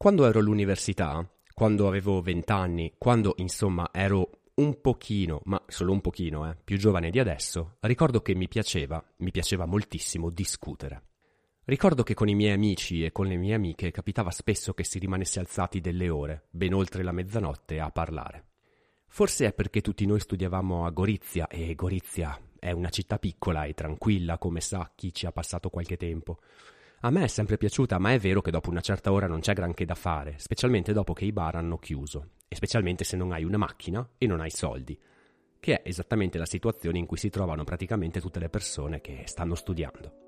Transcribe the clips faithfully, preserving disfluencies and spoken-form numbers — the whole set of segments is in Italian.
Quando ero all'università, quando avevo vent'anni, quando insomma ero un pochino, ma solo un pochino, eh, più giovane di adesso, ricordo che mi piaceva, mi piaceva moltissimo discutere. Ricordo che con i miei amici e con le mie amiche capitava spesso che si rimanesse alzati delle ore, ben oltre la mezzanotte, a parlare. Forse è perché tutti noi studiavamo a Gorizia, e Gorizia è una città piccola e tranquilla, come sa chi ci ha passato qualche tempo. A me è sempre piaciuta, ma è vero che dopo una certa ora non c'è granché da fare, specialmente dopo che i bar hanno chiuso, e specialmente se non hai una macchina e non hai soldi, che è esattamente la situazione in cui si trovano praticamente tutte le persone che stanno studiando.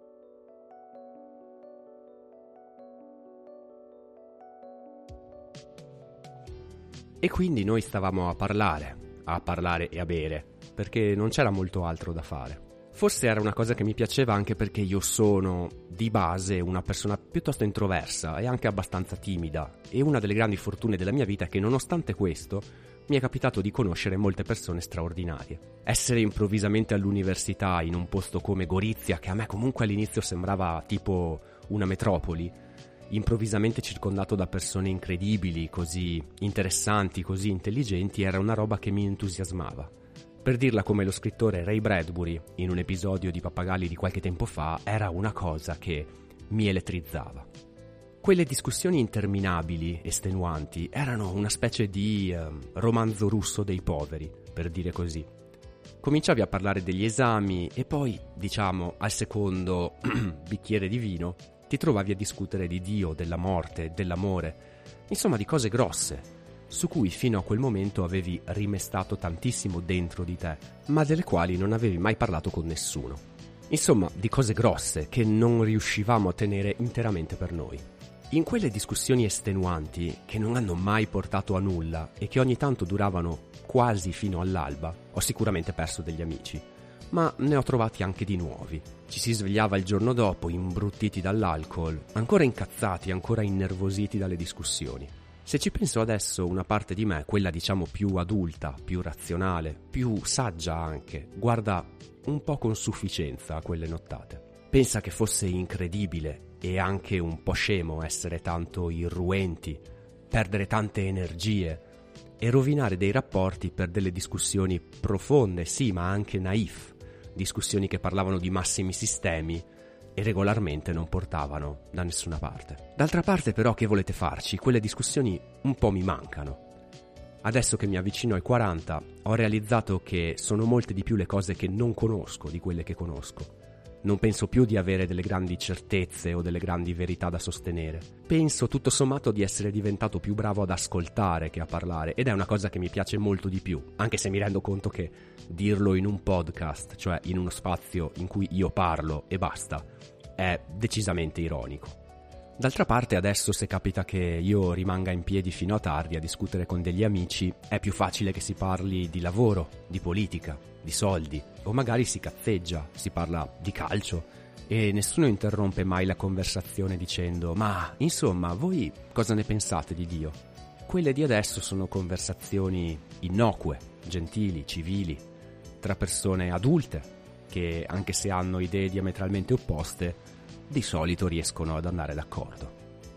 E quindi noi stavamo a parlare, a parlare e a bere, perché non c'era molto altro da fare. Forse era una cosa che mi piaceva anche perché io sono, di base, una persona piuttosto introversa e anche abbastanza timida, e una delle grandi fortune della mia vita è che nonostante questo mi è capitato di conoscere molte persone straordinarie. Essere improvvisamente all'università in un posto come Gorizia, che a me comunque all'inizio sembrava tipo una metropoli, improvvisamente circondato da persone incredibili, così interessanti, così intelligenti, era una roba che mi entusiasmava. Per dirla come lo scrittore Ray Bradbury, in un episodio di Pappagalli di qualche tempo fa, era una cosa che mi elettrizzava. Quelle discussioni interminabili, estenuanti, erano una specie di eh, romanzo russo dei poveri, per dire così. Cominciavi a parlare degli esami e poi, diciamo, al secondo bicchiere di vino, ti trovavi a discutere di Dio, della morte, dell'amore, insomma di cose grosse, su cui fino a quel momento avevi rimestato tantissimo dentro di te, ma delle quali non avevi mai parlato con nessuno. Insomma, di cose grosse che non riuscivamo a tenere interamente per noi. In quelle discussioni estenuanti, che non hanno mai portato a nulla e che ogni tanto duravano quasi fino all'alba, ho sicuramente perso degli amici, ma ne ho trovati anche di nuovi. Ci si svegliava il giorno dopo, imbruttiti dall'alcol, ancora incazzati, ancora innervositi dalle discussioni. Se ci penso adesso, una parte di me, quella diciamo più adulta, più razionale, più saggia anche, guarda un po' con sufficienza a quelle nottate. Pensa che fosse incredibile e anche un po' scemo essere tanto irruenti, perdere tante energie e rovinare dei rapporti per delle discussioni profonde, sì, ma anche naif, discussioni che parlavano di massimi sistemi e regolarmente non portavano da nessuna parte. D'altra parte però che volete farci? Quelle discussioni un po' mi mancano. Adesso che mi avvicino ai quaranta ho realizzato che sono molte di più le cose che non conosco di quelle che conosco. Non penso più di avere delle grandi certezze o delle grandi verità da sostenere. Penso tutto sommato di essere diventato più bravo ad ascoltare che a parlare, ed è una cosa che mi piace molto di più, anche se mi rendo conto che dirlo in un podcast, cioè in uno spazio in cui io parlo e basta, è decisamente ironico. D'altra parte adesso, se capita che io rimanga in piedi fino a tardi a discutere con degli amici, è più facile che si parli di lavoro, di politica, di soldi, o magari si cazzeggia, si parla di calcio e nessuno interrompe mai la conversazione dicendo «Ma, insomma, voi cosa ne pensate di Dio?» Quelle di adesso sono conversazioni innocue, gentili, civili, tra persone adulte che, anche se hanno idee diametralmente opposte, di solito riescono ad andare d'accordo.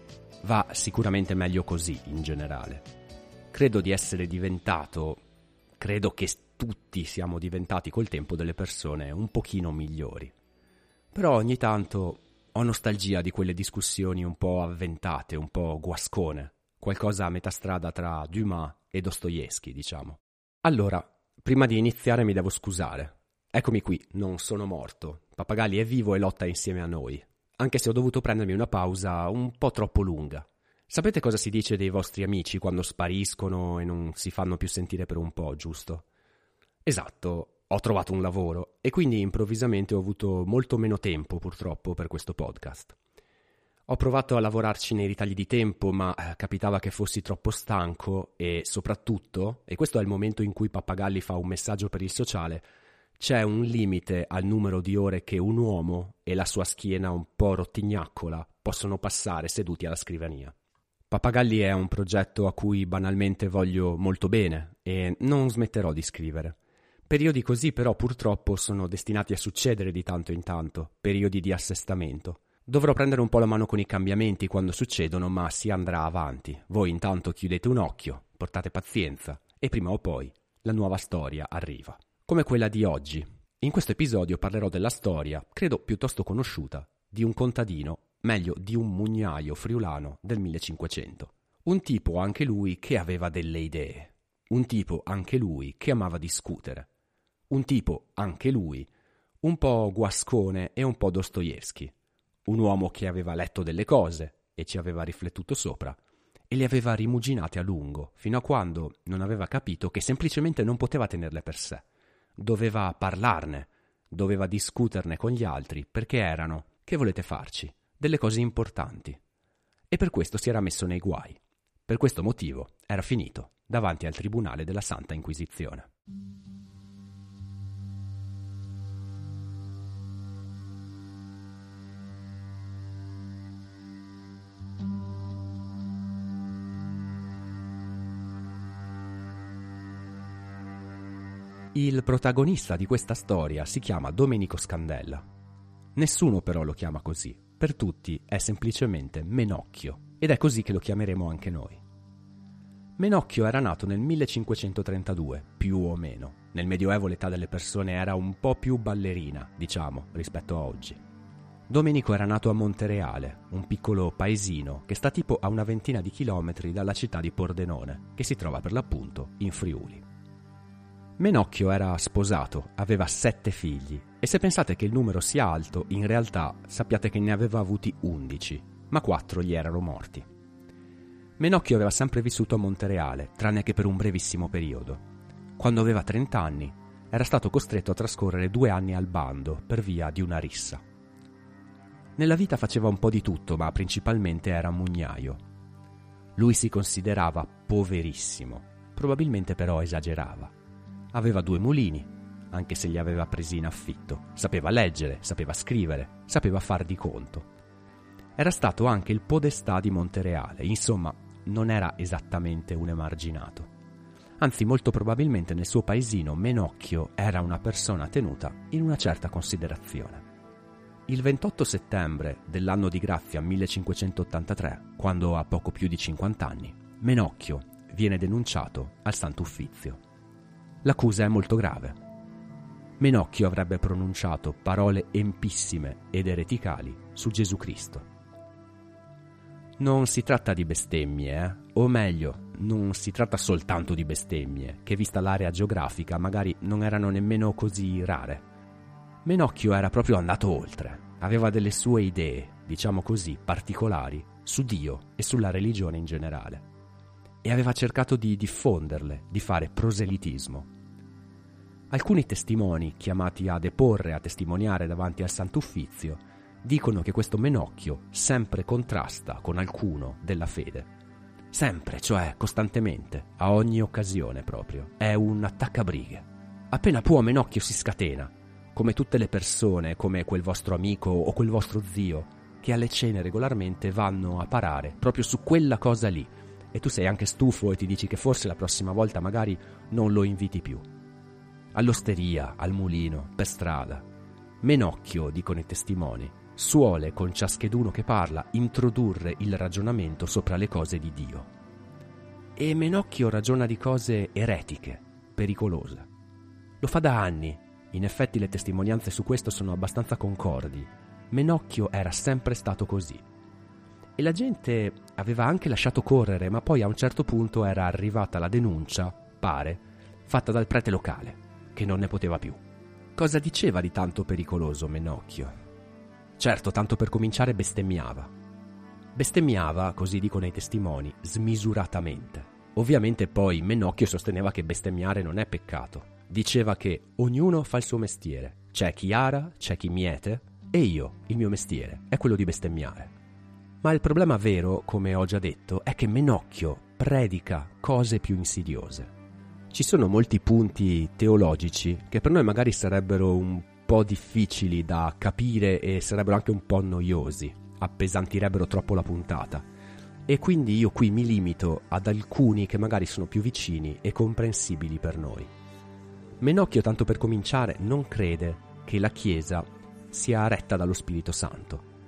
Va sicuramente meglio così in generale. Credo di essere diventato, credo che tutti siamo diventati col tempo delle persone un pochino migliori. Però ogni tanto ho nostalgia di quelle discussioni un po' avventate, un po' guascone, qualcosa a metà strada tra Dumas e Dostoevskij, diciamo. Allora, prima di iniziare mi devo scusare. Eccomi qui, non sono morto. Pappagalli è vivo e lotta insieme a noi, anche se ho dovuto prendermi una pausa un po' troppo lunga. Sapete cosa si dice dei vostri amici quando spariscono e non si fanno più sentire per un po', giusto? Esatto, ho trovato un lavoro e quindi improvvisamente ho avuto molto meno tempo, purtroppo, per questo podcast. Ho provato a lavorarci nei ritagli di tempo, ma eh, capitava che fossi troppo stanco e soprattutto, e questo è il momento in cui Pappagalli fa un messaggio per il sociale, c'è un limite al numero di ore che un uomo e la sua schiena un po' rottignaccola possono passare seduti alla scrivania. Pappagalli è un progetto a cui banalmente voglio molto bene e non smetterò di scrivere. Periodi così però purtroppo sono destinati a succedere di tanto in tanto, periodi di assestamento. Dovrò prendere un po' la mano con i cambiamenti quando succedono, ma si andrà avanti. Voi intanto chiudete un occhio, portate pazienza e prima o poi la nuova storia arriva. Come quella di oggi. In questo episodio parlerò della storia, credo piuttosto conosciuta, di un contadino, meglio di un mugnaio friulano del millecinquecento. Un tipo anche lui che aveva delle idee. Un tipo anche lui che amava discutere. Un tipo anche lui un po' guascone e un po' Dostoevskij. Un uomo che aveva letto delle cose e ci aveva riflettuto sopra e le aveva rimuginate a lungo, fino a quando non aveva capito che semplicemente non poteva tenerle per sé. Doveva parlarne, doveva discuterne con gli altri, perché erano, che volete farci, delle cose importanti. E per questo si era messo nei guai. Per questo motivo era finito davanti al tribunale della Santa Inquisizione. Il protagonista di questa storia si chiama Domenico Scandella. Nessuno però lo chiama così, per tutti è semplicemente Menocchio, ed è così che lo chiameremo anche noi. Menocchio era nato nel millecinquecentotrentadue, più o meno. Nel Medioevo l'età delle persone era un po' più ballerina, diciamo, rispetto a oggi. Domenico era nato a Montereale, un piccolo paesino che sta tipo a una ventina di chilometri dalla città di Pordenone, che si trova per l'appunto in Friuli. Menocchio era sposato, aveva sette figli e se pensate che il numero sia alto, in realtà sappiate che ne aveva avuti undici, ma quattro gli erano morti. Menocchio aveva sempre vissuto a Montereale, tranne che per un brevissimo periodo. Quando aveva trenta anni, era stato costretto a trascorrere due anni al bando per via di una rissa. Nella vita faceva un po' di tutto, ma principalmente era mugnaio. Lui si considerava poverissimo, probabilmente però esagerava. Aveva due mulini, anche se li aveva presi in affitto. Sapeva leggere, sapeva scrivere, sapeva far di conto. Era stato anche il podestà di Montereale, insomma, non era esattamente un emarginato. Anzi, molto probabilmente nel suo paesino Menocchio era una persona tenuta in una certa considerazione. Il ventotto settembre dell'anno di grazia millecinquecentottantatré, quando ha poco più di cinquanta anni, Menocchio viene denunciato al Sant'Uffizio. L'accusa è molto grave. Menocchio avrebbe pronunciato parole empissime ed ereticali su Gesù Cristo. Non si tratta di bestemmie, eh? O meglio, non si tratta soltanto di bestemmie, che vista l'area geografica magari non erano nemmeno così rare. Menocchio era proprio andato oltre, aveva delle sue idee, diciamo così, particolari, su Dio e sulla religione in generale. E aveva cercato di diffonderle, di fare proselitismo. Alcuni testimoni, chiamati a deporre, a testimoniare davanti al Sant'Uffizio, dicono che questo Menocchio sempre contrasta con alcuno della fede. Sempre, cioè costantemente, a ogni occasione proprio. È un attaccabrighe. Appena può Menocchio si scatena, come tutte le persone, come quel vostro amico o quel vostro zio, che alle cene regolarmente vanno a parare proprio su quella cosa lì. E tu sei anche stufo e ti dici che forse la prossima volta magari non lo inviti più. All'osteria, al mulino, per strada. Menocchio, dicono i testimoni, suole con ciascheduno che parla introdurre il ragionamento sopra le cose di Dio. E Menocchio ragiona di cose eretiche, pericolose. Lo fa da anni, in effetti le testimonianze su questo sono abbastanza concordi. Menocchio era sempre stato così. E la gente aveva anche lasciato correre, ma poi a un certo punto era arrivata la denuncia, pare, fatta dal prete locale, che non ne poteva più. Cosa diceva di tanto pericoloso Menocchio? Certo, tanto per cominciare bestemmiava. Bestemmiava, così dicono i testimoni, smisuratamente. Ovviamente poi Menocchio sosteneva che bestemmiare non è peccato. Diceva che ognuno fa il suo mestiere. C'è chi ara, c'è chi miete, e io, il mio mestiere, è quello di bestemmiare. Ma il problema vero, come ho già detto, è che Menocchio predica cose più insidiose. Ci sono molti punti teologici che per noi magari sarebbero un po' difficili da capire e sarebbero anche un po' noiosi, appesantirebbero troppo la puntata. E quindi io qui mi limito ad alcuni che magari sono più vicini e comprensibili per noi. Menocchio, tanto per cominciare, non crede che la Chiesa sia retta dallo Spirito Santo.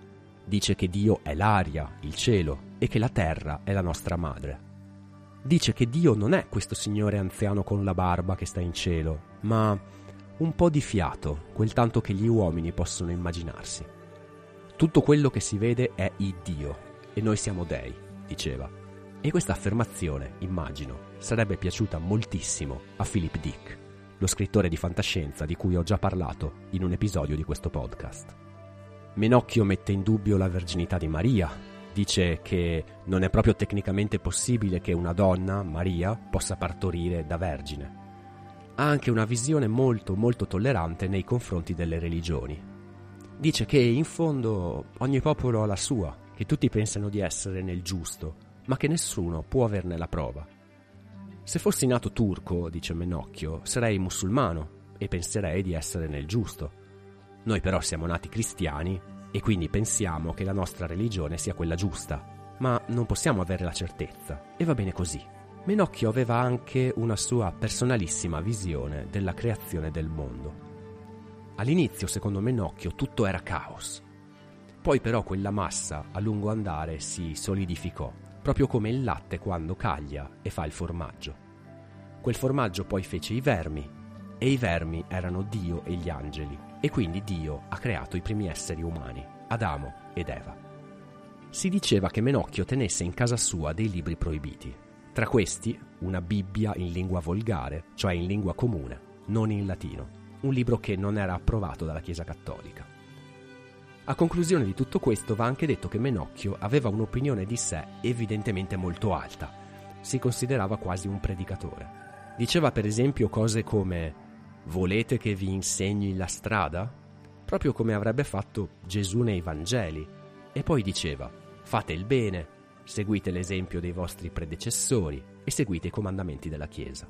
Dice che Dio è l'aria, il cielo, e che la terra è la nostra madre. Dice che Dio non è questo signore anziano con la barba che sta in cielo, ma un po' di fiato, quel tanto che gli uomini possono immaginarsi. Tutto quello che si vede è Iddio, e noi siamo dei, diceva. E questa affermazione, immagino, sarebbe piaciuta moltissimo a Philip Dick, lo scrittore di fantascienza di cui ho già parlato in un episodio di questo podcast. Menocchio mette in dubbio la verginità di Maria. Dice che non è proprio tecnicamente possibile che una donna, Maria, possa partorire da vergine. Ha anche una visione molto molto tollerante nei confronti delle religioni. Dice che in fondo ogni popolo ha la sua, che tutti pensano di essere nel giusto, ma che nessuno può averne la prova. Se fossi nato turco, dice Menocchio, sarei musulmano e penserei di essere nel giusto. Noi però siamo nati cristiani e quindi pensiamo che la nostra religione sia quella giusta, ma non possiamo avere la certezza, e va bene così. Menocchio aveva anche una sua personalissima visione della creazione del mondo. All'inizio, secondo Menocchio, tutto era caos. Poi però quella massa a lungo andare si solidificò, proprio come il latte quando caglia e fa il formaggio. Quel formaggio poi fece i vermi, e i vermi erano Dio e gli angeli, e quindi Dio ha creato i primi esseri umani, Adamo ed Eva. Si diceva che Menocchio tenesse in casa sua dei libri proibiti. Tra questi, una Bibbia in lingua volgare, cioè in lingua comune, non in latino, un libro che non era approvato dalla Chiesa Cattolica. A conclusione di tutto questo va anche detto che Menocchio aveva un'opinione di sé evidentemente molto alta. Si considerava quasi un predicatore. Diceva per esempio cose come: volete che vi insegni la strada? Proprio come avrebbe fatto Gesù nei Vangeli. E poi diceva: fate il bene, seguite l'esempio dei vostri predecessori e seguite i comandamenti della Chiesa.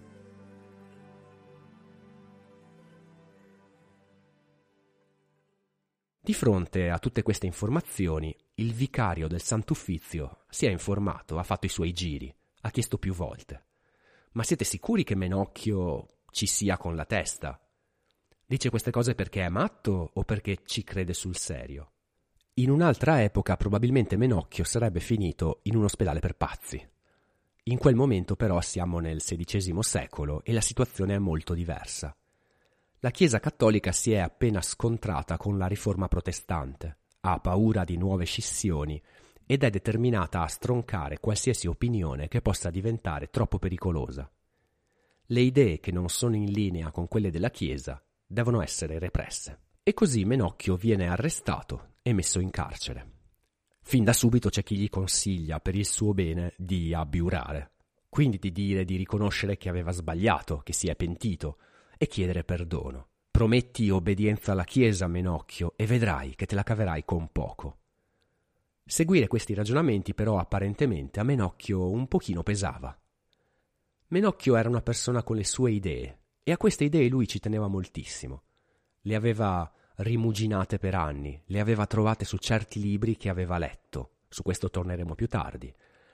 Di fronte a tutte queste informazioni, il vicario del Sant'Uffizio si è informato, ha fatto i suoi giri, ha chiesto più volte: ma siete sicuri che Menocchio ci sia con la testa? Dice queste cose perché è matto o perché ci crede sul serio? In un'altra epoca probabilmente Menocchio sarebbe finito in un ospedale per pazzi. In quel momento però siamo nel sedicesimo secolo e la situazione è molto diversa. La Chiesa Cattolica si è appena scontrata con la riforma protestante, ha paura di nuove scissioni ed è determinata a stroncare qualsiasi opinione che possa diventare troppo pericolosa. Le idee che non sono in linea con quelle della Chiesa devono essere represse. E così Menocchio viene arrestato e messo in carcere. Fin da subito c'è chi gli consiglia, per il suo bene, di abiurare, quindi di dire di riconoscere che aveva sbagliato, che si è pentito, e chiedere perdono. Prometti obbedienza alla Chiesa, Menocchio, e vedrai che te la caverai con poco. Seguire questi ragionamenti però apparentemente a Menocchio un pochino pesava. Menocchio era una persona con le sue idee, e a queste idee lui ci teneva moltissimo. Le aveva rimuginate per anni, le aveva trovate su certi libri che aveva letto, su questo torneremo più tardi.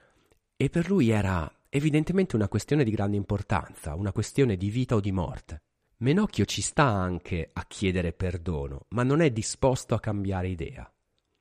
E per lui era evidentemente una questione di grande importanza, una questione di vita o di morte. Menocchio ci sta anche a chiedere perdono, ma non è disposto a cambiare idea.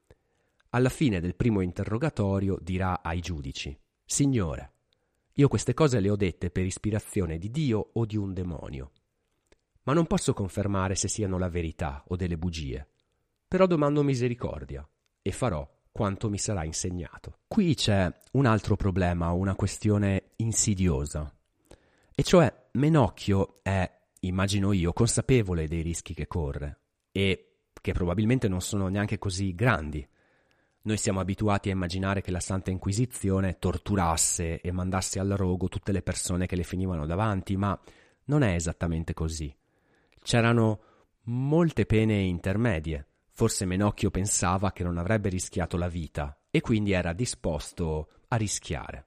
Alla fine del primo interrogatorio dirà ai giudici: Signore, io queste cose le ho dette per ispirazione di Dio o di un demonio, ma non posso confermare se siano la verità o delle bugie. Però domando misericordia e farò quanto mi sarà insegnato. Qui c'è un altro problema, una questione insidiosa, e cioè Menocchio è, immagino io, consapevole dei rischi che corre e che probabilmente non sono neanche così grandi. Noi siamo abituati a immaginare che la Santa Inquisizione torturasse e mandasse al rogo tutte le persone che le finivano davanti, ma non è esattamente così. C'erano molte pene intermedie. Forse Menocchio pensava che non avrebbe rischiato la vita e quindi era disposto a rischiare.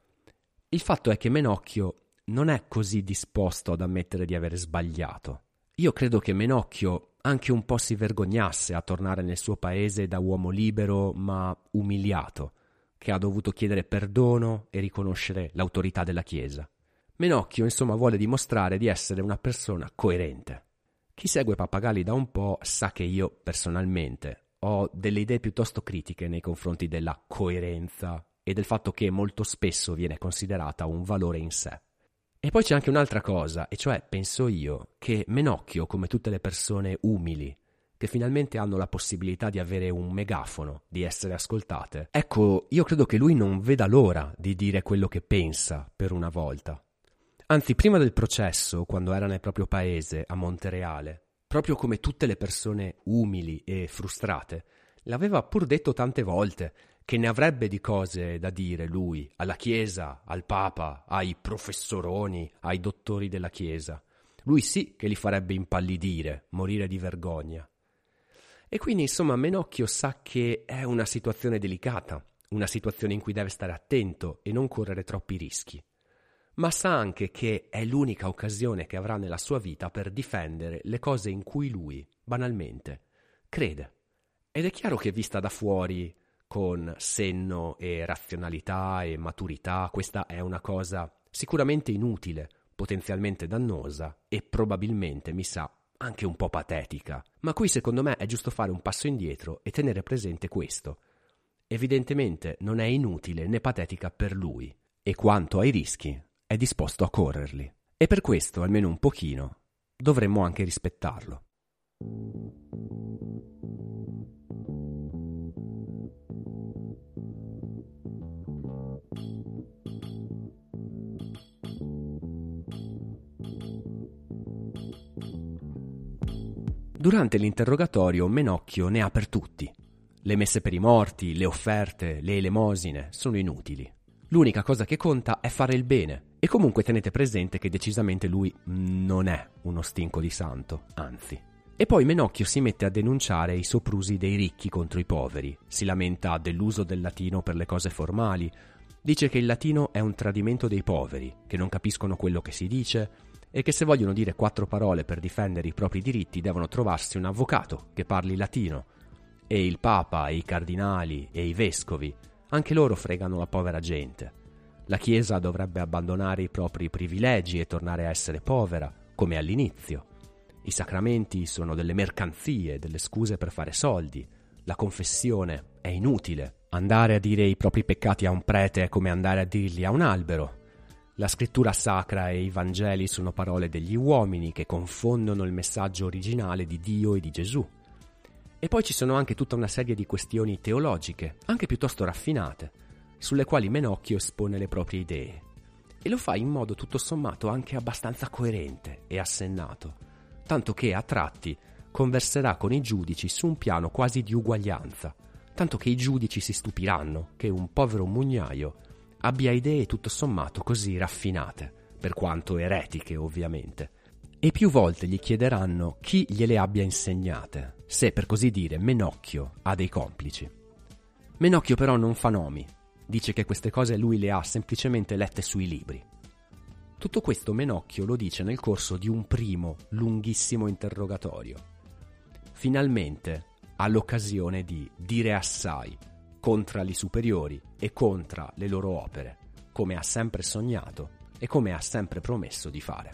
Il fatto è che Menocchio non è così disposto ad ammettere di avere sbagliato. Io credo che Menocchio anche un po' si vergognasse a tornare nel suo paese da uomo libero ma umiliato, che ha dovuto chiedere perdono e riconoscere l'autorità della Chiesa. Menocchio, insomma, vuole dimostrare di essere una persona coerente. Chi segue Pappagalli da un po' sa che io, personalmente, ho delle idee piuttosto critiche nei confronti della coerenza e del fatto che molto spesso viene considerata un valore in sé. E poi c'è anche un'altra cosa, e cioè penso io che Menocchio, come tutte le persone umili, che finalmente hanno la possibilità di avere un megafono, di essere ascoltate, ecco, io credo che lui non veda l'ora di dire quello che pensa per una volta. Anzi, prima del processo, quando era nel proprio paese, a Montereale, proprio come tutte le persone umili e frustrate, l'aveva pur detto tante volte che ne avrebbe di cose da dire lui, alla Chiesa, al Papa, ai professoroni, ai dottori della Chiesa. Lui sì che li farebbe impallidire, morire di vergogna. E quindi, insomma, Menocchio sa che è una situazione delicata, una situazione in cui deve stare attento e non correre troppi rischi. Ma sa anche che è l'unica occasione che avrà nella sua vita per difendere le cose in cui lui, banalmente, crede. Ed è chiaro che vista da fuori, con senno e razionalità e maturità, questa è una cosa sicuramente inutile, potenzialmente dannosa e probabilmente, mi sa, anche un po' patetica. Ma qui secondo me è giusto fare un passo indietro e tenere presente questo. Evidentemente non è inutile né patetica per lui, e quanto ai rischi è disposto a correrli. E per questo, almeno un pochino, dovremmo anche rispettarlo. Durante l'interrogatorio Menocchio ne ha per tutti. Le messe per i morti, le offerte, le elemosine sono inutili. L'unica cosa che conta è fare il bene. E comunque tenete presente che decisamente lui non è uno stinco di santo, anzi. E poi Menocchio si mette a denunciare i soprusi dei ricchi contro i poveri. Si lamenta dell'uso del latino per le cose formali. Dice che il latino è un tradimento dei poveri, che non capiscono quello che si dice e che se vogliono dire quattro parole per difendere i propri diritti devono trovarsi un avvocato che parli latino. E il Papa, e i cardinali e i vescovi, anche loro fregano la povera gente. La Chiesa dovrebbe abbandonare i propri privilegi e tornare a essere povera, come all'inizio. I sacramenti sono delle mercanzie, delle scuse per fare soldi. La confessione è inutile. Andare a dire i propri peccati a un prete è come andare a dirli a un albero. La scrittura sacra e i Vangeli sono parole degli uomini che confondono il messaggio originale di Dio e di Gesù. E poi ci sono anche tutta una serie di questioni teologiche, anche piuttosto raffinate, sulle quali Menocchio espone le proprie idee. E lo fa in modo tutto sommato anche abbastanza coerente e assennato, tanto che a tratti converserà con i giudici su un piano quasi di uguaglianza, tanto che i giudici si stupiranno che un povero mugnaio abbia idee tutto sommato così raffinate, per quanto eretiche ovviamente, e più volte gli chiederanno chi gliele abbia insegnate, se per così dire Menocchio ha dei complici. Menocchio però non fa nomi, dice che queste cose lui le ha semplicemente lette sui libri. Tutto questo Menocchio lo dice nel corso di un primo, lunghissimo interrogatorio. Finalmente ha l'occasione di dire assai contra gli superiori e contra le loro opere, come ha sempre sognato e come ha sempre promesso di fare.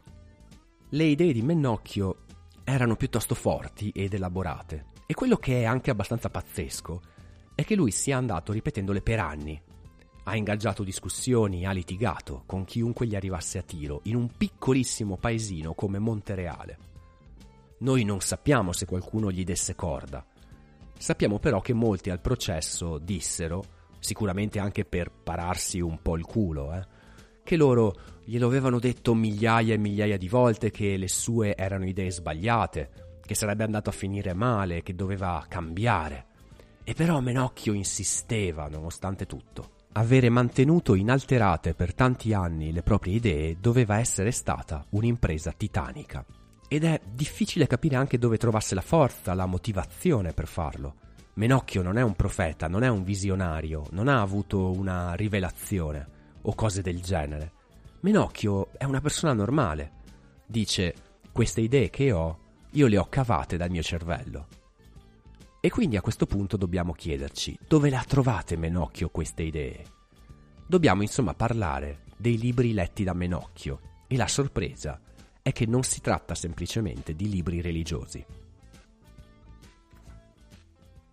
Le idee di Menocchio erano piuttosto forti ed elaborate, e quello che è anche abbastanza pazzesco è che lui sia andato ripetendole per anni. Ha ingaggiato discussioni, ha litigato con chiunque gli arrivasse a tiro in un piccolissimo paesino come Montereale. Noi non sappiamo se qualcuno gli desse corda. Sappiamo però che molti al processo dissero, sicuramente anche per pararsi un po' il culo, eh, che loro glielo avevano detto migliaia e migliaia di volte che le sue erano idee sbagliate, che sarebbe andato a finire male, che doveva cambiare. E però Menocchio insisteva, nonostante tutto. Avere mantenuto inalterate per tanti anni le proprie idee doveva essere stata un'impresa titanica. Ed è difficile capire anche dove trovasse la forza, la motivazione per farlo. Menocchio non è un profeta, non è un visionario, non ha avuto una rivelazione o cose del genere. Menocchio è una persona normale. Dice, queste idee che ho, io le ho cavate dal mio cervello. E quindi a questo punto dobbiamo chiederci, dove le ha trovate Menocchio queste idee? Dobbiamo insomma parlare dei libri letti da Menocchio, e la sorpresa è che non si tratta semplicemente di libri religiosi.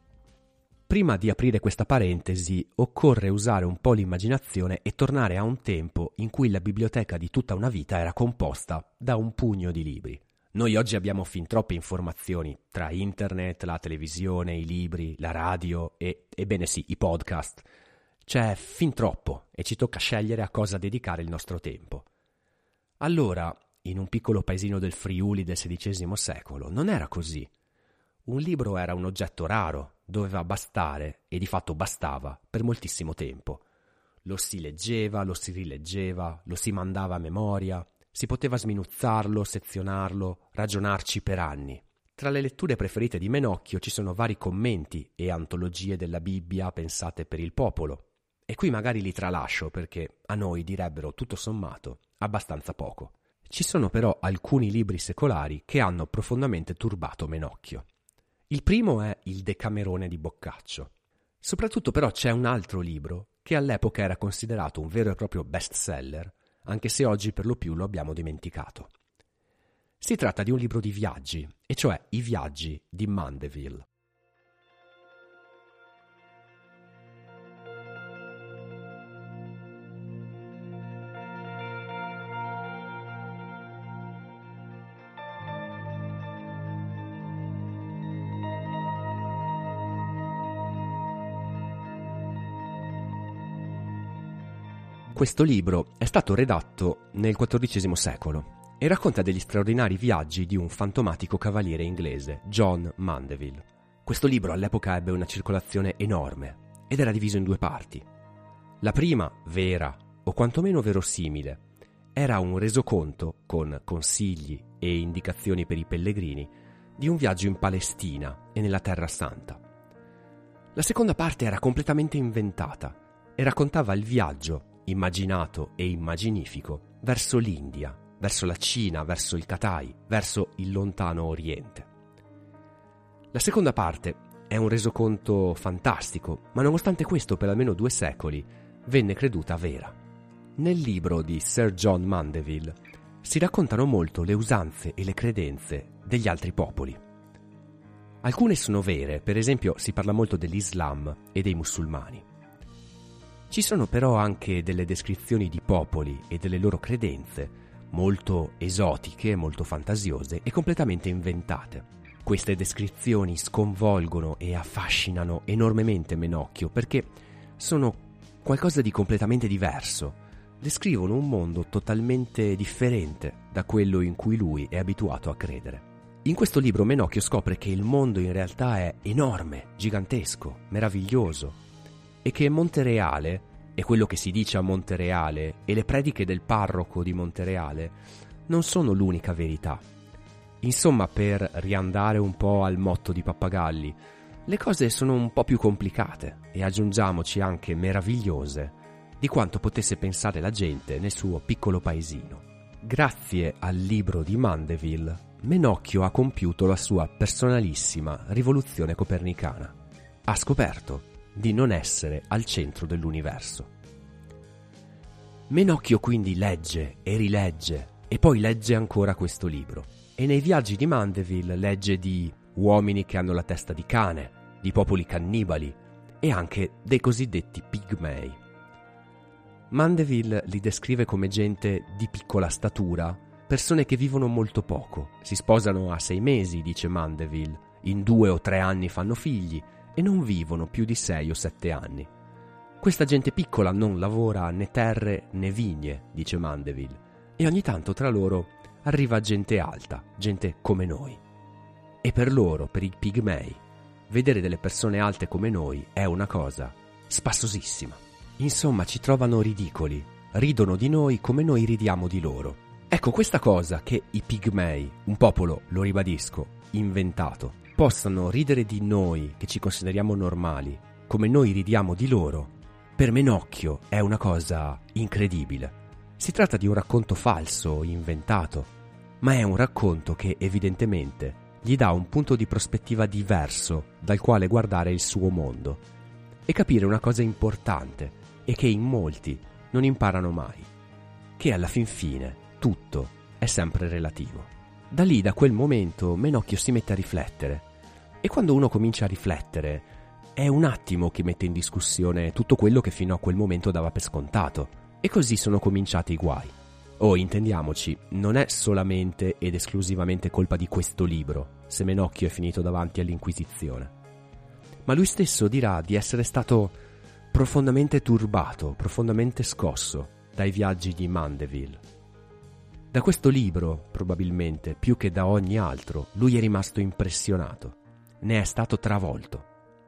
Prima di aprire questa parentesi, occorre usare un po' l'immaginazione e tornare a un tempo in cui la biblioteca di tutta una vita era composta da un pugno di libri. Noi oggi abbiamo fin troppe informazioni tra internet, la televisione, i libri, la radio e, ebbene sì, i podcast. C'è fin troppo e ci tocca scegliere a cosa dedicare il nostro tempo. Allora, in un piccolo paesino del Friuli del sedicesimo secolo, non era così. Un libro era un oggetto raro, doveva bastare, e di fatto bastava, per moltissimo tempo. Lo si leggeva, lo si rileggeva, lo si mandava a memoria, si poteva sminuzzarlo, sezionarlo, ragionarci per anni. Tra le letture preferite di Menocchio ci sono vari commenti e antologie della Bibbia pensate per il popolo. E qui magari li tralascio perché a noi direbbero tutto sommato abbastanza poco. Ci sono però alcuni libri secolari che hanno profondamente turbato Menocchio. Il primo è Il Decamerone di Boccaccio. Soprattutto però c'è un altro libro che all'epoca era considerato un vero e proprio bestseller, anche se oggi per lo più lo abbiamo dimenticato. Si tratta di un libro di viaggi, e cioè I viaggi di Mandeville. Questo libro è stato redatto nel quattordicesimo secolo e racconta degli straordinari viaggi di un fantomatico cavaliere inglese, John Mandeville. Questo libro all'epoca ebbe una circolazione enorme ed era diviso in due parti. La prima, vera o quantomeno verosimile, era un resoconto con consigli e indicazioni per i pellegrini di un viaggio in Palestina e nella Terra Santa. La seconda parte era completamente inventata e raccontava il viaggio immaginato e immaginifico verso l'India, verso la Cina, verso il Katai, verso il lontano Oriente. La seconda parte è un resoconto fantastico, ma nonostante questo per almeno due secoli venne creduta vera. Nel libro di Sir John Mandeville si raccontano molto le usanze e le credenze degli altri popoli. Alcune sono vere, per esempio si parla molto dell'Islam e dei musulmani. Ci sono però anche delle descrizioni di popoli e delle loro credenze molto esotiche, molto fantasiose e completamente inventate. Queste descrizioni sconvolgono e affascinano enormemente Menocchio perché sono qualcosa di completamente diverso. Descrivono un mondo totalmente differente da quello in cui lui è abituato a credere. In questo libro Menocchio scopre che il mondo in realtà è enorme, gigantesco, meraviglioso, e che Montereale e quello che si dice a Montereale e le prediche del parroco di Montereale non sono l'unica verità. Insomma, per riandare un po' al motto di Pappagalli, le cose sono un po' più complicate e aggiungiamoci anche meravigliose di quanto potesse pensare la gente nel suo piccolo paesino. Grazie al libro di Mandeville, Menocchio ha compiuto la sua personalissima rivoluzione copernicana. Ha scoperto di non essere al centro dell'universo. Menocchio quindi legge e rilegge e poi legge ancora questo libro e nei viaggi di Mandeville legge di uomini che hanno la testa di cane, di popoli cannibali e anche dei cosiddetti pigmei. Mandeville li descrive come gente di piccola statura, persone che vivono molto poco, si sposano a sei mesi, dice Mandeville, in due o tre anni fanno figli e non vivono più di sei o sette anni. Questa gente piccola non lavora né terre né vigne, dice Mandeville, e ogni tanto tra loro arriva gente alta, gente come noi. E per loro, per i pigmei, vedere delle persone alte come noi è una cosa spassosissima. Insomma, ci trovano ridicoli, ridono di noi come noi ridiamo di loro. Ecco, questa cosa che i pigmei, un popolo, lo ribadisco, inventato, possano ridere di noi che ci consideriamo normali, come noi ridiamo di loro, per Menocchio è una cosa incredibile. Si tratta di un racconto falso, inventato, ma è un racconto che evidentemente gli dà un punto di prospettiva diverso dal quale guardare il suo mondo e capire una cosa importante e che in molti non imparano mai, che alla fin fine tutto è sempre relativo. Da lì, da quel momento, Menocchio si mette a riflettere. E quando uno comincia a riflettere, È un attimo che mette in discussione tutto quello che fino a quel momento dava per scontato. E così sono cominciati i guai. Oh, intendiamoci, non è solamente ed esclusivamente colpa di questo libro se Menocchio è finito davanti all'Inquisizione. Ma lui stesso dirà di essere stato profondamente turbato, profondamente scosso dai viaggi di Mandeville. Da questo libro, probabilmente, più che da ogni altro, lui è rimasto impressionato, ne è stato travolto.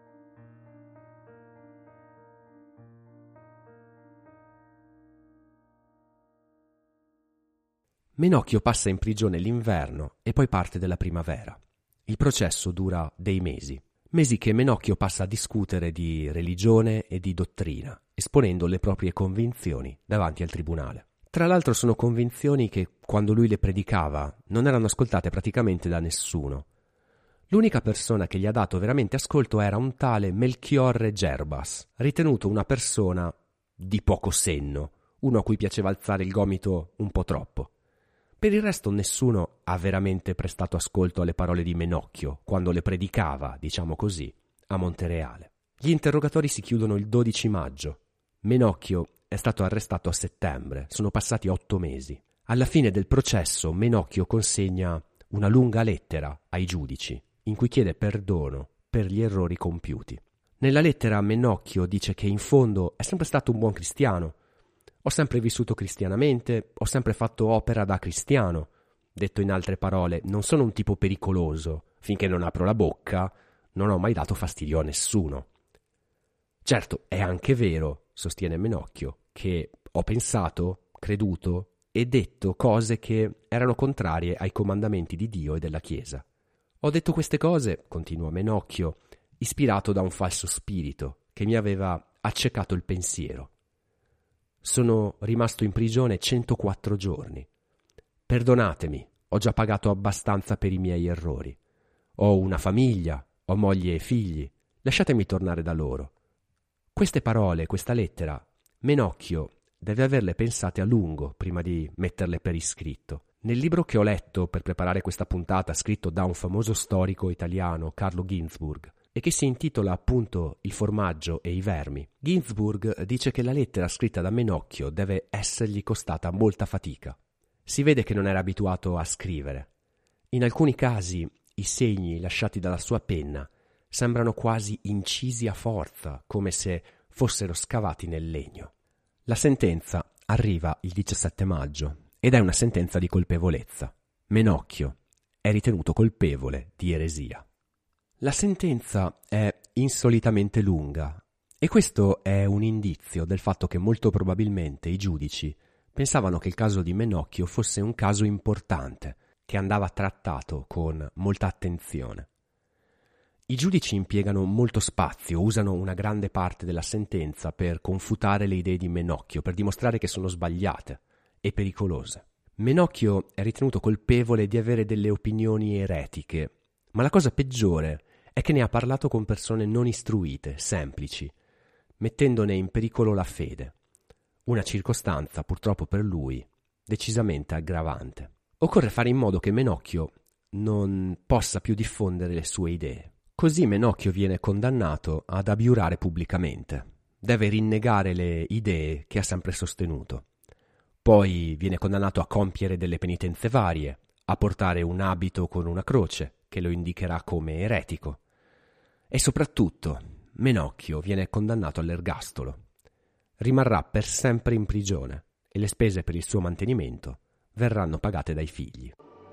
Menocchio passa in prigione l'inverno e poi parte della primavera. Il processo dura dei mesi, mesi che Menocchio passa a discutere di religione e di dottrina, esponendo le proprie convinzioni davanti al tribunale. Tra l'altro sono convinzioni che, quando lui le predicava, non erano ascoltate praticamente da nessuno. L'unica persona che gli ha dato veramente ascolto era un tale Melchiorre Gerbas, ritenuto una persona di poco senno, uno a cui piaceva alzare il gomito un po' troppo. Per il resto nessuno ha veramente prestato ascolto alle parole di Menocchio quando le predicava, diciamo così, a Montereale. Gli interrogatori si chiudono il dodici maggio. Menocchio è stato arrestato a settembre, sono passati otto mesi. Alla fine del processo Menocchio consegna una lunga lettera ai giudici in cui chiede perdono per gli errori compiuti. Nella lettera Menocchio dice che in fondo è sempre stato un buon cristiano. Ho sempre vissuto cristianamente, ho sempre fatto opera da cristiano. Detto in altre parole, non sono un tipo pericoloso. Finché non apro la bocca, non ho mai dato fastidio a nessuno. Certo, è anche vero, sostiene Menocchio, che ho pensato, creduto e detto cose che erano contrarie ai comandamenti di Dio e della Chiesa. Ho detto queste cose, continua Menocchio, ispirato da un falso spirito che mi aveva accecato il pensiero. Sono rimasto in prigione centoquattro giorni. Perdonatemi, ho già pagato abbastanza per i miei errori. Ho una famiglia, ho moglie e figli, lasciatemi tornare da loro. Queste parole, questa lettera, Menocchio deve averle pensate a lungo prima di metterle per iscritto. Nel libro che ho letto per preparare questa puntata, scritto da un famoso storico italiano, Carlo Ginzburg, e che si intitola appunto Il formaggio e i vermi, Ginzburg dice che la lettera scritta da Menocchio deve essergli costata molta fatica. Si vede che non era abituato a scrivere. In alcuni casi i segni lasciati dalla sua penna sembrano quasi incisi a forza, come se fossero scavati nel legno. La sentenza arriva il diciassette maggio ed è una sentenza di colpevolezza. Menocchio è ritenuto colpevole di eresia. La sentenza è insolitamente lunga e questo è un indizio del fatto che molto probabilmente i giudici pensavano che il caso di Menocchio fosse un caso importante, che andava trattato con molta attenzione. I giudici impiegano molto spazio, usano una grande parte della sentenza per confutare le idee di Menocchio, per dimostrare che sono sbagliate e pericolose. Menocchio è ritenuto colpevole di avere delle opinioni eretiche, ma la cosa peggiore è che ne ha parlato con persone non istruite, semplici, mettendone in pericolo la fede. Una circostanza, purtroppo per lui, decisamente aggravante. Occorre fare in modo che Menocchio non possa più diffondere le sue idee. Così Menocchio viene condannato ad abiurare pubblicamente. Deve rinnegare le idee che ha sempre sostenuto. Poi viene condannato a compiere delle penitenze varie, a portare un abito con una croce, che lo indicherà come eretico. E soprattutto, Menocchio viene condannato all'ergastolo. Rimarrà per sempre in prigione e le spese per il suo mantenimento verranno pagate dai figli.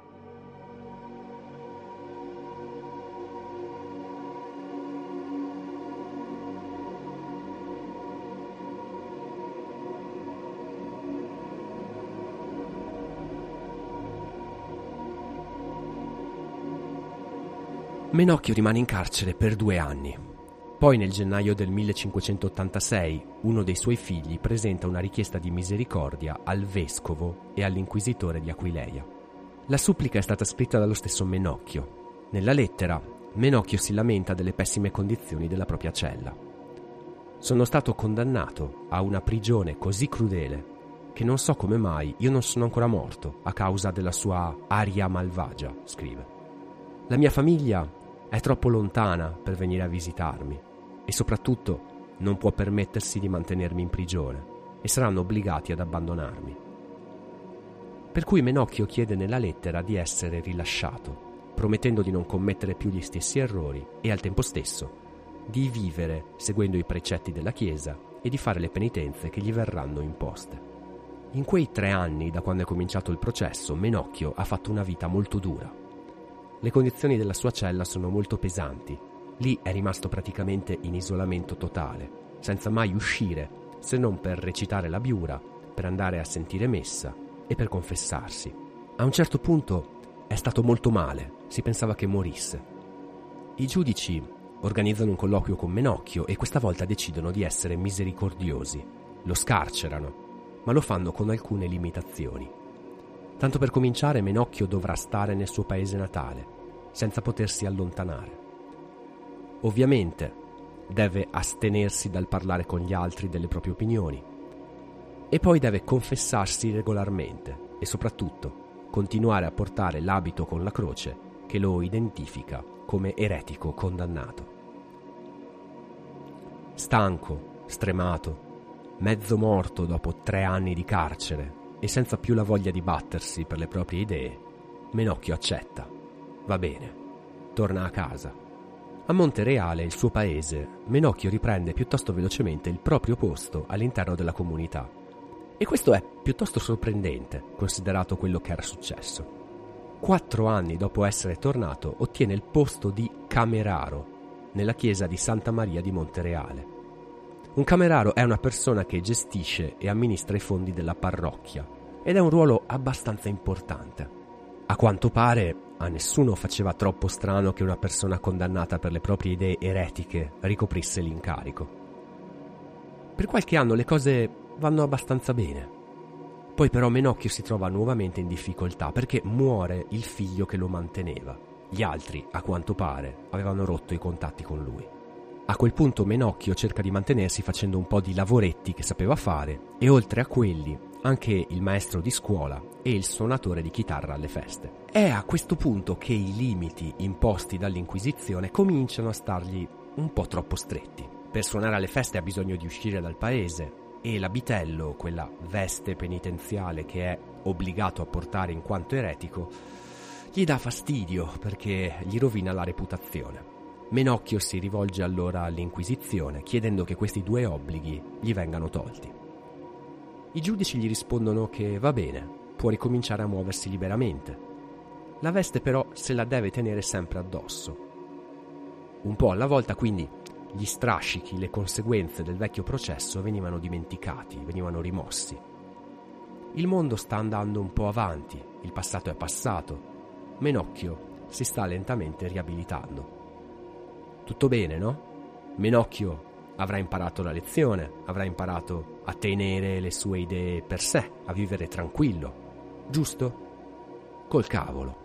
Menocchio rimane in carcere per due anni. Poi nel gennaio del millecinquecentottantasei uno dei suoi figli presenta una richiesta di misericordia al vescovo e all'inquisitore di Aquileia. La supplica è stata scritta dallo stesso Menocchio. Nella lettera Menocchio si lamenta delle pessime condizioni della propria cella. Sono stato condannato a una prigione così crudele che non so come mai io non sono ancora morto a causa della sua aria malvagia, scrive. La mia famiglia è troppo lontana per venire a visitarmi e soprattutto non può permettersi di mantenermi in prigione e saranno obbligati ad abbandonarmi. Per cui Menocchio chiede nella lettera di essere rilasciato, promettendo di non commettere più gli stessi errori e al tempo stesso di vivere seguendo i precetti della Chiesa e di fare le penitenze che gli verranno imposte. In quei tre anni da quando è cominciato il processo, Menocchio ha fatto una vita molto dura. Le condizioni della sua cella sono molto pesanti. Lì è rimasto praticamente in isolamento totale, senza mai uscire, se non per recitare la biura, per andare a sentire messa e per confessarsi. A un certo punto è stato molto male, si pensava che morisse. I giudici organizzano un colloquio con Menocchio e questa volta decidono di essere misericordiosi. Lo scarcerano, ma lo fanno con alcune limitazioni. Tanto per cominciare, Menocchio dovrà stare nel suo paese natale, senza potersi allontanare. Ovviamente deve astenersi dal parlare con gli altri delle proprie opinioni e poi deve confessarsi regolarmente e soprattutto continuare a portare l'abito con la croce che lo identifica come eretico condannato. Stanco, stremato, mezzo morto dopo tre anni di carcere e senza più la voglia di battersi per le proprie idee, Menocchio accetta. Va bene, torna a casa. A Montereale, il suo paese, Menocchio riprende piuttosto velocemente il proprio posto all'interno della comunità. E questo è piuttosto sorprendente, considerato quello che era successo. Quattro anni dopo essere tornato, ottiene il posto di cameraro nella chiesa di Santa Maria di Montereale. Un cameraro è una persona che gestisce e amministra i fondi della parrocchia ed è un ruolo abbastanza importante. A quanto pare a nessuno faceva troppo strano che una persona condannata per le proprie idee eretiche ricoprisse l'incarico. Per qualche anno le cose vanno abbastanza bene. Poi però Menocchio si trova nuovamente in difficoltà perché muore il figlio che lo manteneva. Gli altri, a quanto pare, avevano rotto i contatti con lui. A quel punto Menocchio cerca di mantenersi facendo un po' di lavoretti che sapeva fare e oltre a quelli anche il maestro di scuola e il suonatore di chitarra alle feste. È a questo punto che i limiti imposti dall'Inquisizione cominciano a stargli un po' troppo stretti. Per suonare alle feste ha bisogno di uscire dal paese e l'abitello, quella veste penitenziale che è obbligato a portare in quanto eretico, gli dà fastidio perché gli rovina la reputazione. Menocchio si rivolge allora all'Inquisizione chiedendo che questi due obblighi gli vengano tolti. I giudici gli rispondono che va bene, può ricominciare a muoversi liberamente. La veste però se la deve tenere sempre addosso. Un po' alla volta quindi gli strascichi, le conseguenze del vecchio processo venivano dimenticati, venivano rimossi. Il mondo sta andando un po' avanti, il passato è passato. Menocchio si sta lentamente riabilitando. Tutto bene, no? Menocchio avrà imparato la lezione, avrà imparato a tenere le sue idee per sé, a vivere tranquillo, giusto? Col cavolo.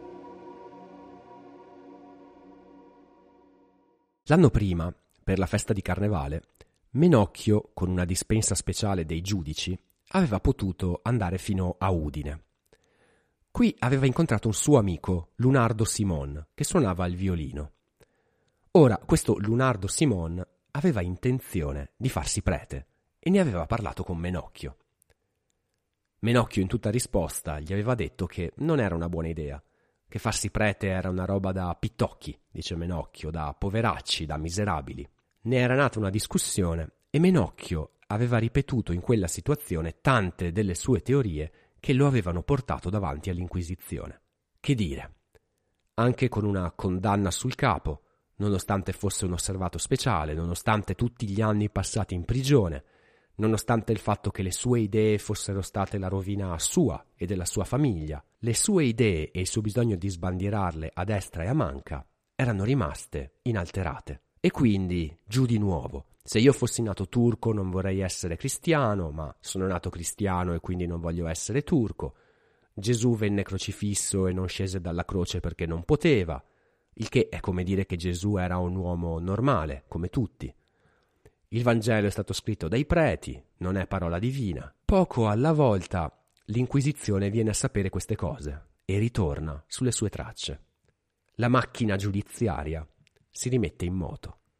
L'anno prima, per la festa di Carnevale, Menocchio, con una dispensa speciale dei giudici, aveva potuto andare fino a Udine. Qui aveva incontrato un suo amico, Lunardo Simon, che suonava il violino. Ora, questo Lunardo Simon aveva intenzione di farsi prete e ne aveva parlato con Menocchio. Menocchio in tutta risposta gli aveva detto che non era una buona idea, che farsi prete era una roba da pittocchi, dice Menocchio, da poveracci, da miserabili. Ne era nata una discussione e Menocchio aveva ripetuto in quella situazione tante delle sue teorie che lo avevano portato davanti all'Inquisizione. Che dire? Anche con una condanna sul capo, nonostante fosse un osservato speciale, nonostante tutti gli anni passati in prigione, nonostante il fatto che le sue idee fossero state la rovina sua e della sua famiglia, le sue idee e il suo bisogno di sbandierarle a destra e a manca erano rimaste inalterate. E quindi, giù di nuovo, se io fossi nato turco non vorrei essere cristiano, ma sono nato cristiano e quindi non voglio essere turco. Gesù venne crocifisso e non scese dalla croce perché non poteva, il che è come dire che Gesù era un uomo normale, come tutti. Il Vangelo è stato scritto dai preti, non è parola divina. Poco alla volta l'Inquisizione viene a sapere queste cose e ritorna sulle sue tracce. La macchina giudiziaria si rimette in moto.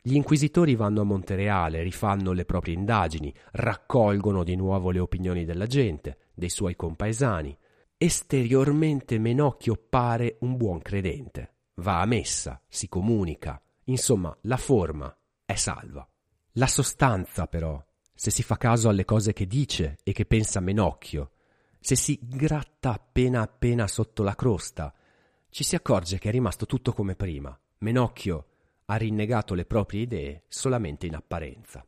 Gli inquisitori vanno a Montereale, rifanno le proprie indagini, raccolgono di nuovo le opinioni della gente, dei suoi compaesani. Esteriormente Menocchio pare un buon credente. Va a messa, si comunica, insomma la forma è salva. La sostanza però, se si fa caso alle cose che dice e che pensa Menocchio, se si gratta appena appena sotto la crosta, ci si accorge che è rimasto tutto come prima. Menocchio ha rinnegato le proprie idee solamente in apparenza.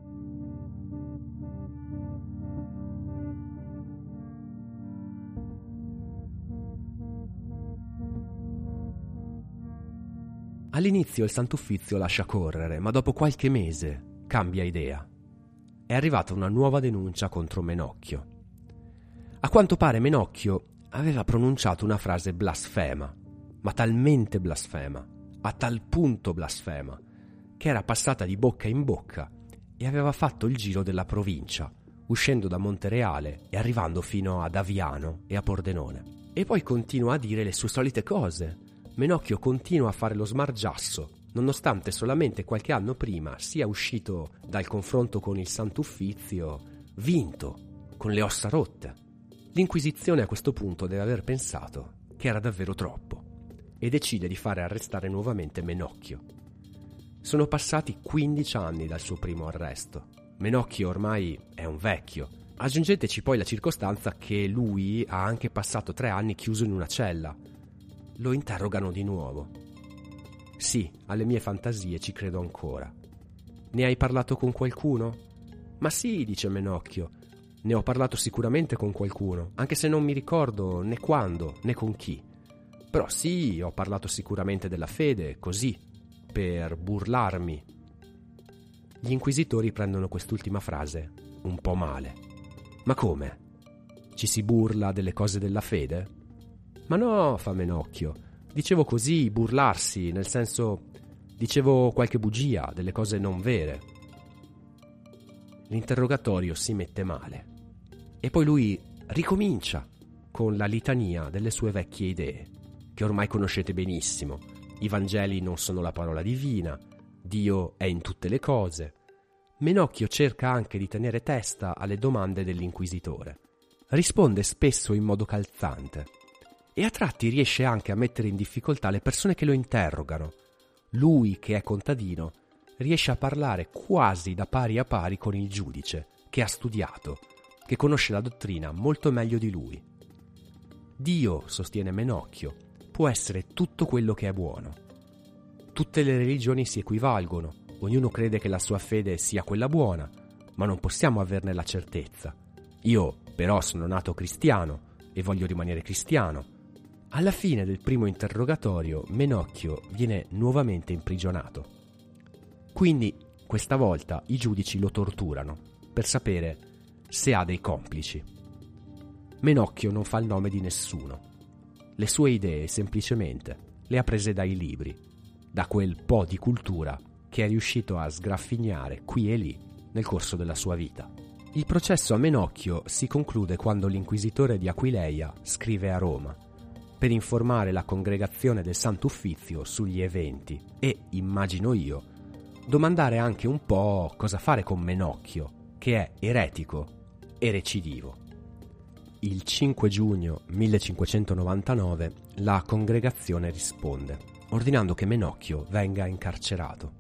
All'inizio il Sant'Uffizio lascia correre, ma dopo qualche mese cambia idea. È arrivata una nuova denuncia contro Menocchio. A quanto pare Menocchio aveva pronunciato una frase blasfema, ma talmente blasfema, a tal punto blasfema, che era passata di bocca in bocca e aveva fatto il giro della provincia, uscendo da Montereale e arrivando fino ad Aviano e a Pordenone. E poi continua a dire le sue solite cose. Menocchio continua a fare lo smargiasso, nonostante solamente qualche anno prima sia uscito dal confronto con il Sant'Uffizio vinto, con le ossa rotte. L'Inquisizione a questo punto deve aver pensato che era davvero troppo e decide di fare arrestare nuovamente Menocchio. Sono passati quindici anni dal suo primo arresto. Menocchio ormai è un vecchio. Aggiungeteci poi la circostanza che lui ha anche passato tre anni chiuso in una cella. Lo interrogano di nuovo. Sì, alle mie fantasie ci credo ancora. Ne hai parlato con qualcuno? Ma sì, dice Menocchio. Ne ho parlato sicuramente con qualcuno, anche se non mi ricordo né quando né con chi. Però sì, ho parlato sicuramente della fede, così, per burlarmi. Gli inquisitori prendono quest'ultima frase un po' male. Ma come? Ci si burla delle cose della fede? Ma no, fa Menocchio. Dicevo così, burlarsi, nel senso, dicevo qualche bugia, delle cose non vere. L'interrogatorio si mette male. E poi lui ricomincia con la litania delle sue vecchie idee, che ormai conoscete benissimo. I Vangeli non sono la parola divina, Dio è in tutte le cose. Menocchio cerca anche di tenere testa alle domande dell'inquisitore. Risponde spesso in modo calzante e a tratti riesce anche a mettere in difficoltà le persone che lo interrogano. Lui, che è contadino, riesce a parlare quasi da pari a pari con il giudice, che ha studiato, che conosce la dottrina molto meglio di lui. Dio, sostiene Menocchio, può essere tutto quello che è buono. Tutte le religioni si equivalgono, ognuno crede che la sua fede sia quella buona, ma non possiamo averne la certezza. Io, però, sono nato cristiano e voglio rimanere cristiano. Alla fine del primo interrogatorio, Menocchio viene nuovamente imprigionato. Quindi, questa volta, i giudici lo torturano per sapere se ha dei complici. Menocchio non fa il nome di nessuno. Le sue idee, semplicemente, le ha prese dai libri, da quel po' di cultura che è riuscito a sgraffignare qui e lì nel corso della sua vita. Il processo a Menocchio si conclude quando l'inquisitore di Aquileia scrive a Roma per informare la congregazione del Sant'Uffizio sugli eventi e, immagino io, domandare anche un po' cosa fare con Menocchio, che è eretico e recidivo. Il cinque giugno millecinquecentonovantanove la congregazione risponde, ordinando che Menocchio venga incarcerato.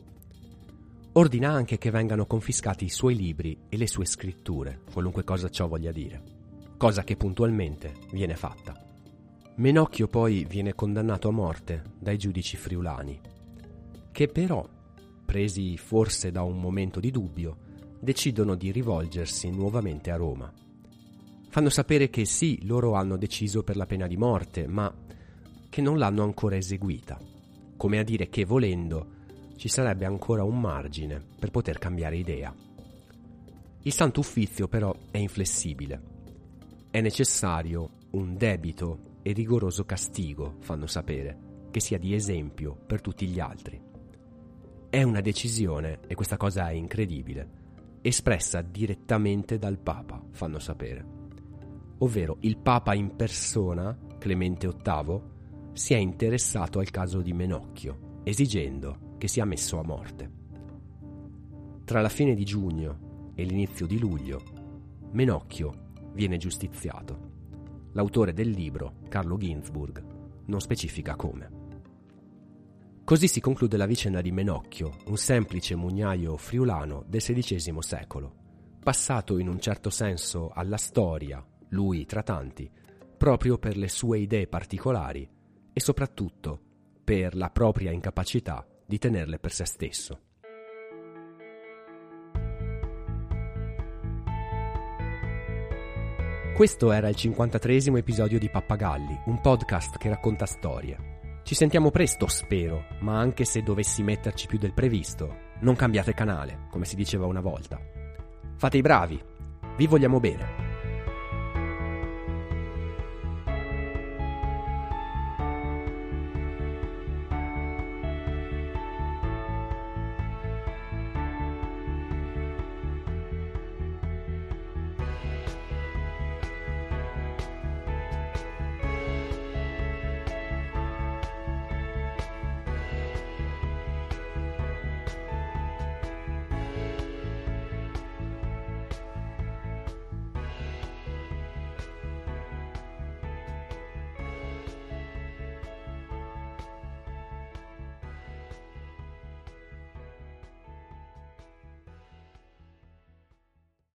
Ordina anche che vengano confiscati i suoi libri e le sue scritture, qualunque cosa ciò voglia dire, cosa che puntualmente viene fatta. Menocchio poi viene condannato a morte dai giudici friulani, che però, presi forse da un momento di dubbio, decidono di rivolgersi nuovamente a Roma. Fanno sapere che sì, loro hanno deciso per la pena di morte, ma che non l'hanno ancora eseguita, come a dire che, volendo, ci sarebbe ancora un margine per poter cambiare idea. Il Sant'Uffizio però è inflessibile. È necessario un debito e rigoroso castigo, fanno sapere, che sia di esempio per tutti gli altri. È una decisione, e questa cosa è incredibile, espressa direttamente dal Papa, fanno sapere. Ovvero il Papa in persona, Clemente ottavo, si è interessato al caso di Menocchio, esigendo che sia messo a morte. Tra la fine di giugno e l'inizio di luglio, Menocchio viene giustiziato. L'autore del libro, Carlo Ginzburg, non specifica come. Così si conclude la vicenda di Menocchio, un semplice mugnaio friulano del sedicesimo secolo, passato in un certo senso alla storia, lui tra tanti, proprio per le sue idee particolari e soprattutto per la propria incapacità di tenerle per se stesso. Questo era il cinquantatreesimo episodio di Pappagalli, un podcast che racconta storie. Ci sentiamo presto, spero, ma anche se dovessi metterci più del previsto, non cambiate canale, come si diceva una volta. Fate i bravi, vi vogliamo bene.